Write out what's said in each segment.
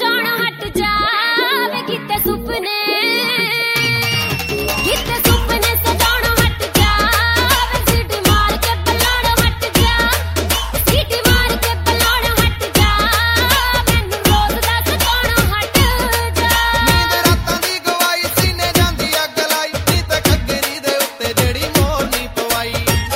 ਸਜਾਉਣੋਂ ਹਟ ਜਾ ਵੇ ਕੀਤੇ ਸੁਪਨੇ ਸਜਾਉਣੋਂ ਹਟ ਜਾ ਵੇ ਸੀਟੀ ਮਾਰ ਕੇ ਬੁਲਾਉਣੋਂ ਹਟ ਜਾ ਸੀਟੀ ਮਾਰ ਕੇ ਬੁਲਾਉਣੋਂ ਹਟ ਜਾ ਮੈਨੂੰ ਰੋਜ਼ ਦਾ ਸਤਾਉਣੋਂ ਹਟ ਜਾ ਨੀਂਦ ਰਾਤਾਂ ਦੀ ਗਵਾਈ ਸੀਨੇ ਜਾਂਦੀ ਅੱਗ ਲਾਈ ਨੀ ਤੇ ਘੱਗਰੀ ਦੇ ਉੱਤੇ ਜਿਹੜੀ ਮੋਰ ਨੀ ਪਵਾਈ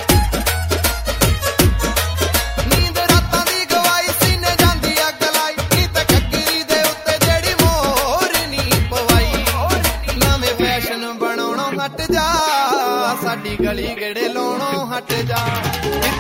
ਨੀਂਦ ਰਾਤਾਂ ਦੀ ਗਵਾਈ ਸੀਨੇ ਜਾਂਦੀ ਅੱਗ ਲਾਈ ਨੀ ਤੇ ਘੱਗਰੀ ਦੇ ਉੱਤੇ ਜਿਹੜੀ ਮੋਰ ਨੀ ਪਵਾਈ ਨਵੇਂ ਫੈਸ਼ਨ ਬਣਾਉਣੋਂ ਹਟ ਜਾ ਸਾਡੀ ਗਲੀ ਗੇੜੇ ਲਾਉਣੋਂ ਹਟ ਜਾ